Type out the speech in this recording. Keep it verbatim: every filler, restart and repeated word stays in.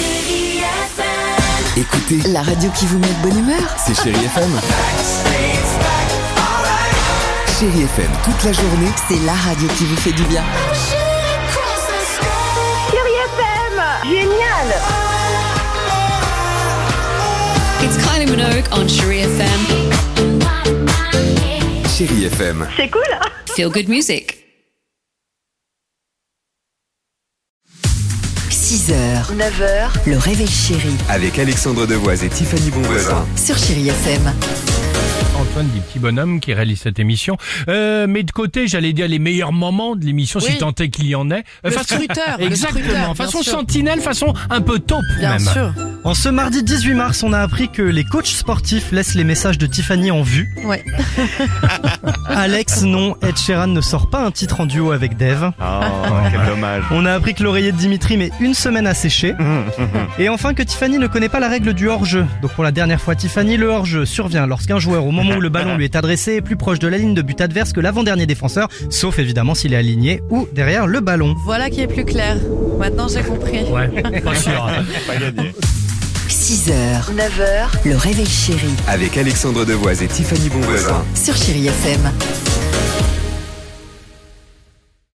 Chérie F M. Écoutez, La radio qui vous met de bonne humeur. c'est Chérie F M. Chérie F M, toute la journée. C'est la radio qui vous fait du bien. Chérie F M, génial. It's Kylie Minogue on Chérie F M. Chérie F M. C'est cool. Feel good music. six heures, neuf heures, le réveil chéri Avec Alexandre Devoise et Tiffany Bonvoisin. sur Chérie F M. Antoine des petits bonhommes qui réalise cette émission. Euh, mais de côté, j'allais dire les meilleurs moments de l'émission, Oui. si tant est qu'il y en ait. Euh, Le façon- scruteur, le Exactement. scruteur, bien façon sûr. sentinelle, façon un peu taupe Bien même. sûr. En ce mardi dix-huit mars, on a appris que les coachs sportifs laissent les messages de Tiffany en vue. Ouais. Alex, non, Ed Sheeran ne sort pas un titre en duo avec Dave. Oh, quel dommage. On a appris que l'oreiller de Dimitri met une semaine à sécher. Et enfin que Tiffany ne connaît pas la règle du hors-jeu. Donc pour la dernière fois, Tiffany, le hors-jeu survient lorsqu'un joueur, au moment où le ballon lui est adressé, est plus proche de la ligne de but adverse que l'avant-dernier défenseur, sauf évidemment s'il est aligné ou derrière le ballon. Voilà qui est plus clair. Maintenant j'ai compris. Ouais, pas sûr. Pas gagné. six heures, neuf heures, le réveil chéri Avec Alexandre Devoise et Tiffany Bonvoisin. sur Chérie F M.